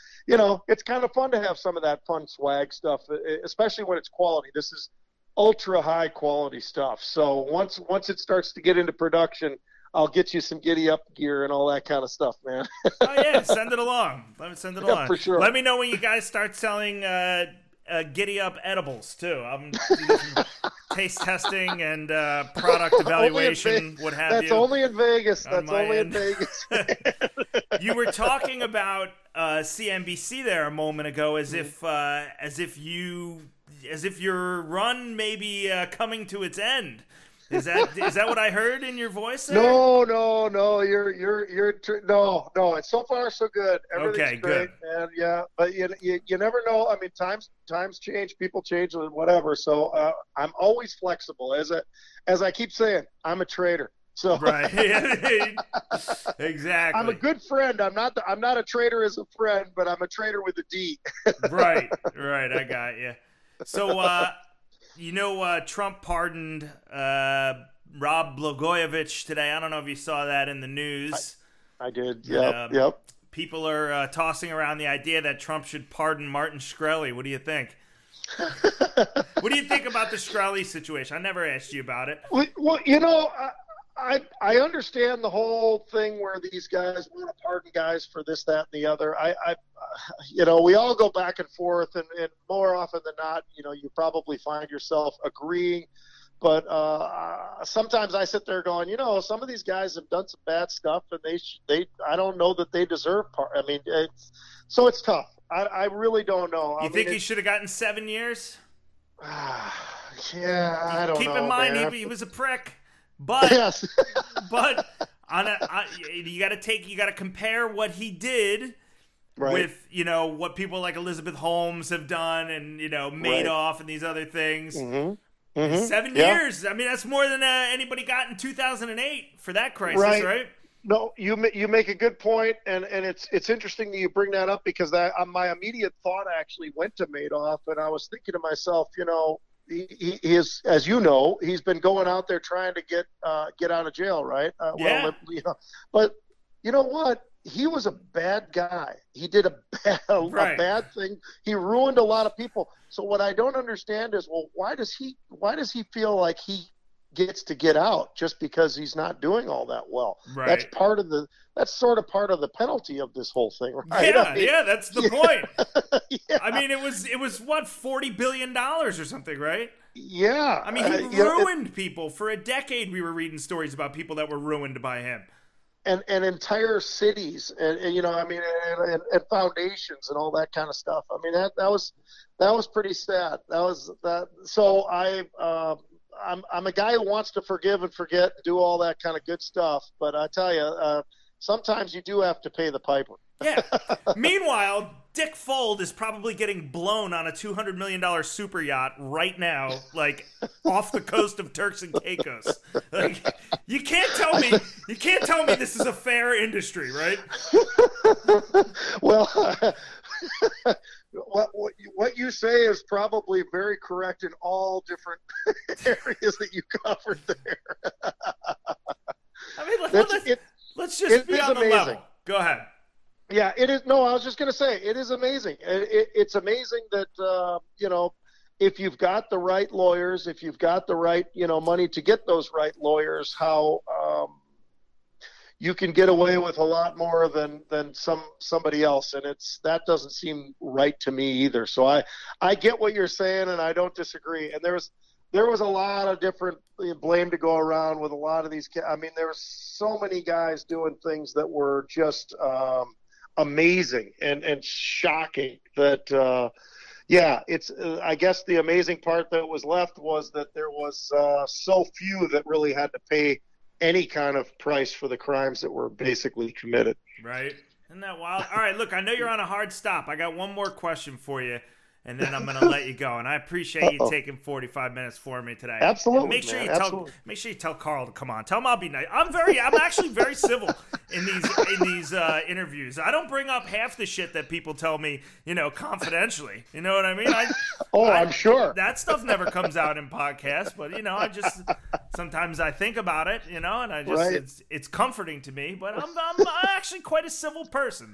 it's kind of fun to have some of that fun swag stuff, especially when it's quality. This is ultra high quality stuff. So once it starts to get into production, I'll get you some Giddy Up gear and all that kind of stuff, man. Oh yeah, send it along. Let me send it along for sure. Let me know when you guys start selling Giddy Up edibles too. I'm doing some taste testing and product evaluation, what have That's you. Only in Vegas. That's only in Vegas. You were talking about CNBC there a moment ago, as if your run may be coming to its end. Is that what I heard in your voice there? No. No. It's so far so good. Everything's great, good. And yeah, but you never know. I mean, times change, people change, whatever. So I'm always flexible. As I keep saying, I'm a trader. So right, exactly. I'm a good friend. I'm not a trader as a friend, but I'm a trader with a D. Right. I got you. So, Trump pardoned Rob Blagojevich today. I don't know if you saw that in the news. I did. Yep. People are tossing around the idea that Trump should pardon Martin Shkreli. What do you think? What do you think about the Shkreli situation? I never asked you about it. Well, I understand the whole thing where these guys want to pardon guys for this, that, and the other. We all go back and forth, and more often than not, you probably find yourself agreeing. But sometimes I sit there going, some of these guys have done some bad stuff, and I don't know that they deserve I mean, it's tough. I really don't know. You think he should have gotten 7 years? Yeah, I don't know. Keep in mind, he was a prick. But yes. But you got to compare what he did with what people like Elizabeth Holmes have done, and Madoff and these other things. Mm-hmm. Mm-hmm. 7 years. I mean, that's more than anybody got in 2008 for that crisis, right? No, you make a good point, and it's interesting that you bring that up, because my immediate thought actually went to Madoff, and I was thinking to myself, he is, as you know, he's been going out there trying to get out of jail, right? Yeah. But you know what? He was a bad guy. He did a bad thing. He ruined a lot of people. So what I don't understand is, well, why does he feel like he gets to get out just because he's not doing all that well. Right. That's sort of part of the penalty of this whole thing, right? Yeah, that's the point. Yeah. I mean, it was what, $40 billion or something, right? Yeah. I mean, he ruined people. For a decade, we were reading stories about people that were ruined by him. And entire cities, and you know, I mean, and foundations and all that kind of stuff. I mean, that was pretty sad. That was that. So I'm a guy who wants to forgive and forget, and do all that kind of good stuff. But I tell you, sometimes you do have to pay the piper. Yeah. Meanwhile, Dick Fold is probably getting blown on a $200 million super yacht right now, like off the coast of Turks and Caicos. Like, you can't tell me this is a fair industry, right? Well, what you say is probably very correct in all different areas that you covered there. I mean, let's just be on the level. Go ahead. Yeah, it is. No, I was just going to say, it is amazing. It's amazing that, you know, if you've got the right lawyers, if you've got the right, you know, money to get those right lawyers, how you can get away with a lot more than somebody else. And that doesn't seem right to me either. So I get what you're saying, and I don't disagree. And there was a lot of different blame to go around with a lot of these. I mean, there were so many guys doing things that were just amazing and shocking that, yeah, it's, I guess the amazing part that was left was that there was so few that really had to pay any kind of price for the crimes that were basically committed. Right. Isn't that wild? All right, look, I know you're on a hard stop. I got one more question for you, and then I'm going to let you go. And I appreciate you taking 45 minutes for me today. Absolutely. And Absolutely. Make sure you tell Carl to come on. Tell him I'll be nice. I'm actually very civil in these interviews. I don't bring up half the shit that people tell me, you know, confidentially. You know what I mean? I'm sure that stuff never comes out in podcasts, but you know, sometimes I think about it, you know, and right. it's comforting to me. But I'm actually quite a civil person.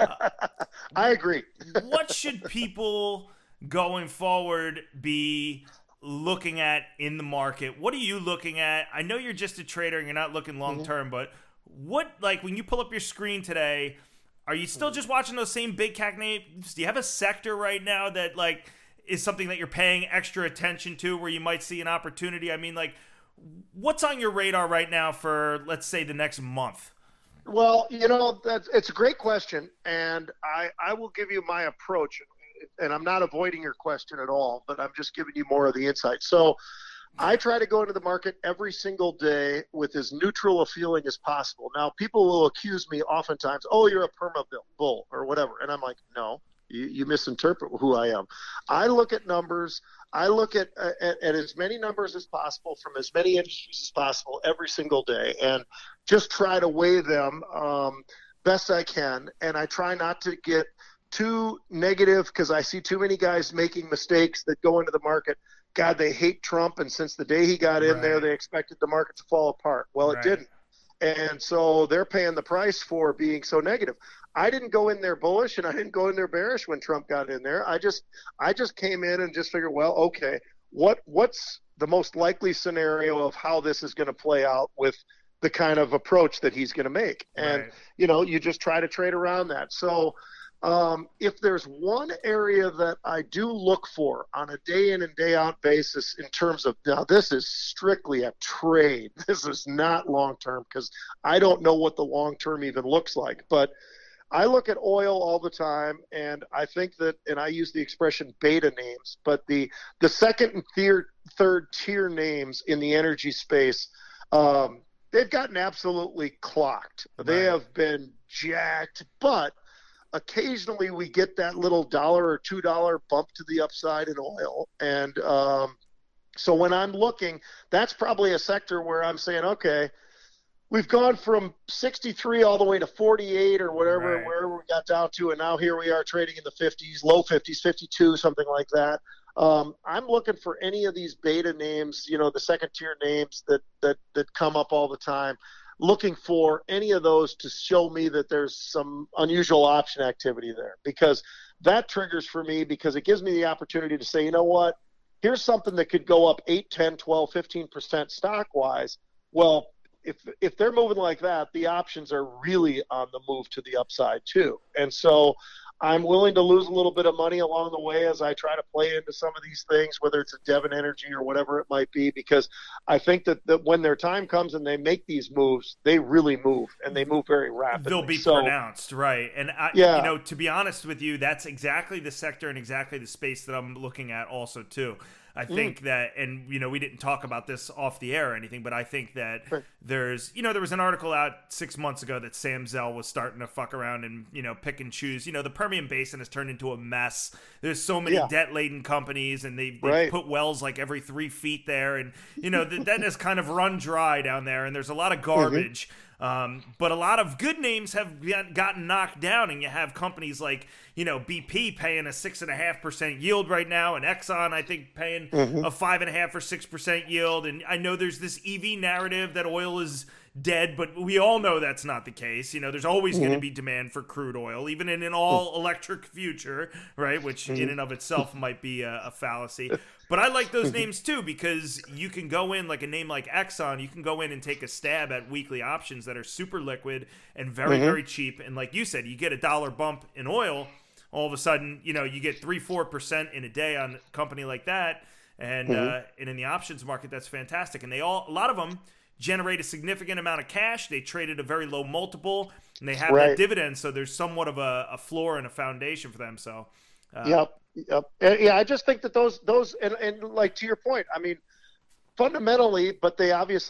I agree. What should people going forward be looking at in the market? What are you looking at? I know you're just a trader and you're not looking long term, but what, like, when you pull up your screen today, are you still just watching those same big CAC names? Do you have a sector right now that, like, is something that you're paying extra attention to where you might see an opportunity? I mean, like, what's on your radar right now for, let's say, the next month? Well, you know, it's a great question, and I will give you my approach, and I'm not avoiding your question at all, but I'm just giving you more of the insight. So I try to go into the market every single day with as neutral a feeling as possible. Now, people will accuse me oftentimes, oh, you're a perma bull or whatever, and I'm like, no, you misinterpret who I am. I look at numbers. I look at as many numbers as possible from as many industries as possible every single day, and just try to weigh them best I can. And I try not to get too negative because I see too many guys making mistakes that go into the market. God, they hate Trump, and since the day he got in there, they expected the market to fall apart. Well, it didn't. And so they're paying the price for being so negative. I didn't go in there bullish, and I didn't go in there bearish when Trump got in there. I just came in and just figured, well, okay, what's the most likely scenario of how this is going to play out with the kind of approach that he's going to make? And, you know, you just try to trade around that. So if there's one area that I do look for on a day in and day out basis in terms of, now this is strictly a trade. This is not long term because I don't know what the long term even looks like. But I look at oil all the time, and I think that, and I use the expression beta names, but the second and third tier names in the energy space, they've gotten absolutely clocked. They have been jacked, but occasionally we get that little $1 or $2 bump to the upside in oil. And so when I'm looking, that's probably a sector where I'm saying, okay, we've gone from 63 all the way to 48 or whatever, wherever we got down to, and now here we are trading in the 50s, low 50s, 52, something like that. I'm looking for any of these beta names, you know, the second tier names that come up all the time, looking for any of those to show me that there's some unusual option activity there, because that triggers for me, because it gives me the opportunity to say, you know what, here's something that could go up 8, 10, 12, 15% stock wise. Well, if they're moving like that, the options are really on the move to the upside too. And so I'm willing to lose a little bit of money along the way as I try to play into some of these things, whether it's a Devon Energy or whatever it might be, because I think that when their time comes and they make these moves, they really move, and they move very rapidly. They'll be pronounced, right? And to be honest with you, that's exactly the sector and exactly the space that I'm looking at also too. I think that, and we didn't talk about this off the air or anything, but I think that there was an article out 6 months ago that Sam Zell was starting to fuck around and, pick and choose. The Permian Basin has turned into a mess. There's so many debt-laden companies, and they put wells like every 3 feet there. And, that has kind of run dry down there, and there's a lot of garbage. But a lot of good names have gotten knocked down, and you have companies like, BP paying a 6.5% yield right now, and Exxon, I think, paying a 5.5 or 6% yield. And I know there's this EV narrative that oil is dead, but we all know that's not the case. There's always going to be demand for crude oil, even in an all-electric future, right? Which in and of itself might be a fallacy. But I like those names too, because you can go in, like a name like Exxon, you can go in and take a stab at weekly options that are super liquid and very, very cheap. And like you said, you get a $1 bump in oil, all of a sudden, you get 3-4% in a day on a company like that. And in the options market, that's fantastic. And a lot of them generate a significant amount of cash. They trade at a very low multiple, and they have that dividend. So there's somewhat of a floor and a foundation for them. So, Yep. Yeah, I just think that those and like to your point, I mean, fundamentally they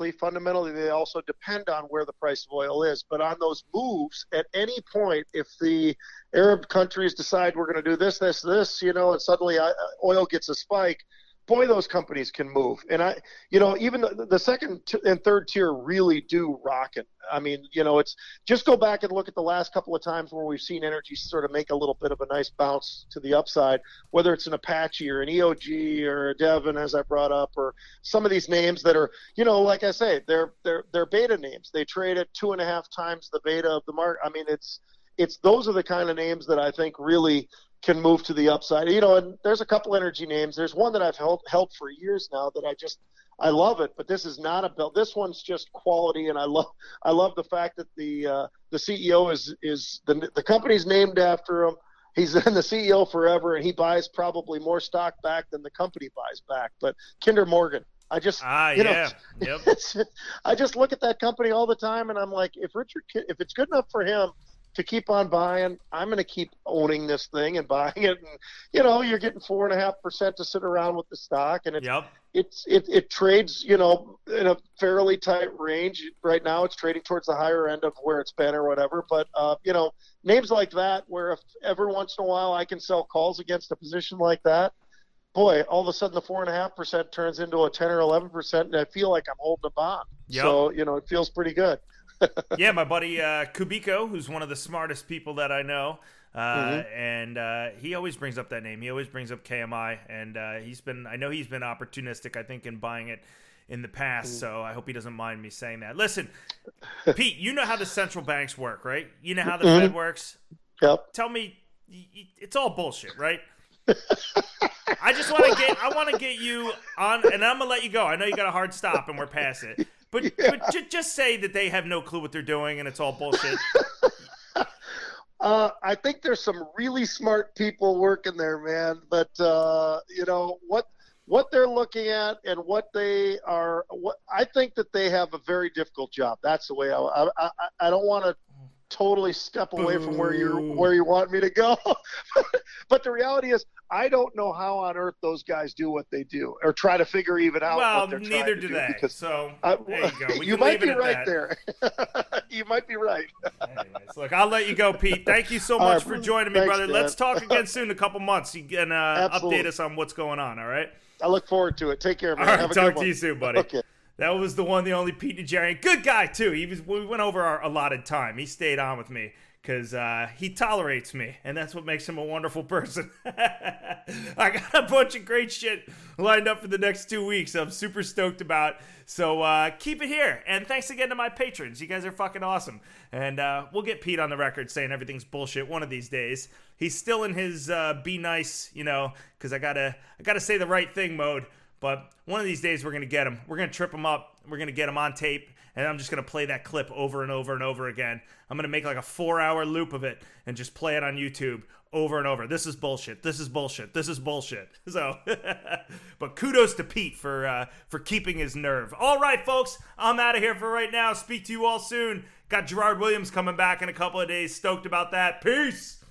also depend on where the price of oil is. But on those moves, at any point, if the Arab countries decide we're going to do this, and suddenly oil gets a spike, boy, those companies can move. And even the second and third tier really do rock it. I mean, it's just go back and look at the last couple of times where we've seen energy sort of make a little bit of a nice bounce to the upside, whether it's an Apache or an EOG or a Devon, as I brought up, or some of these names that are, like I say, they're beta names. They trade at 2.5 times the beta of the market. I mean, it's those are the kind of names that I think really can move to the upside. And there's a couple energy names. There's one that I've held for years now that I love it, but this is not a belt. This one's just quality, and I love the fact that the CEO is the company's named after him. He's been the CEO forever, and he buys probably more stock back than the company buys back. But Kinder Morgan, I just I just look at that company all the time, and I'm like, if it's good enough for him to keep on buying, I'm going to keep owning this thing and buying it. And, you're getting 4.5% to sit around with the stock. And it trades, in a fairly tight range. Right now it's trading towards the higher end of where it's been or whatever. But, names like that, where if every once in a while I can sell calls against a position like that, boy, all of a sudden the 4.5% turns into a 10 or 11%. And I feel like I'm holding a bond. Yep. So, it feels pretty good. Yeah, my buddy Kubiko, who's one of the smartest people that I know, and he always brings up that name. He always brings up KMI, and I know he's been opportunistic, I think, in buying it in the past, so I hope he doesn't mind me saying that. Listen, Pete, you know how the central banks work, right? You know how the Fed works? Yep. Tell me, it's all bullshit, right? I want to get you on, and I'm going to let you go. I know you got a hard stop, and we're past it. But just say that they have no clue what they're doing and it's all bullshit. I think there's some really smart people working there, man. But what they're looking at and what they are, I think that they have a very difficult job. That's the way I don't want to totally step away from where you want me to go. But the reality is, I don't know how on earth those guys do what they do, or try to figure even out what they're trying to do. Well, neither do they. Because, so there you go. You might be right there. You might be right. Anyways, look, I'll let you go, Pete. Thank you so much for joining me, brother. Dan. Let's talk again soon, a couple months. You can update us on what's going on, all right? I look forward to it. Take care, man. All right, Have a talk good to you soon, buddy. Okay. That was the one, the only Pete Najarian. Good guy, too. We went over our allotted time. He stayed on with me because he tolerates me, and that's what makes him a wonderful person. I got a bunch of great shit lined up for the next 2 weeks. I'm super stoked about. So keep it here. And thanks again to my patrons. You guys are fucking awesome. And we'll get Pete on the record saying everything's bullshit one of these days. He's still in his be nice, because I gotta say the right thing mode. But one of these days we're gonna get him. We're gonna trip him up. We're gonna get him on tape. And I'm just going to play that clip over and over and over again. I'm going to make like a 4-hour loop of it and just play it on YouTube over and over. This is bullshit. This is bullshit. This is bullshit. So, but kudos to Pete for keeping his nerve. All right, folks, I'm out of here for right now. Speak to you all soon. Got Gerard Williams coming back in a couple of days. Stoked about that. Peace.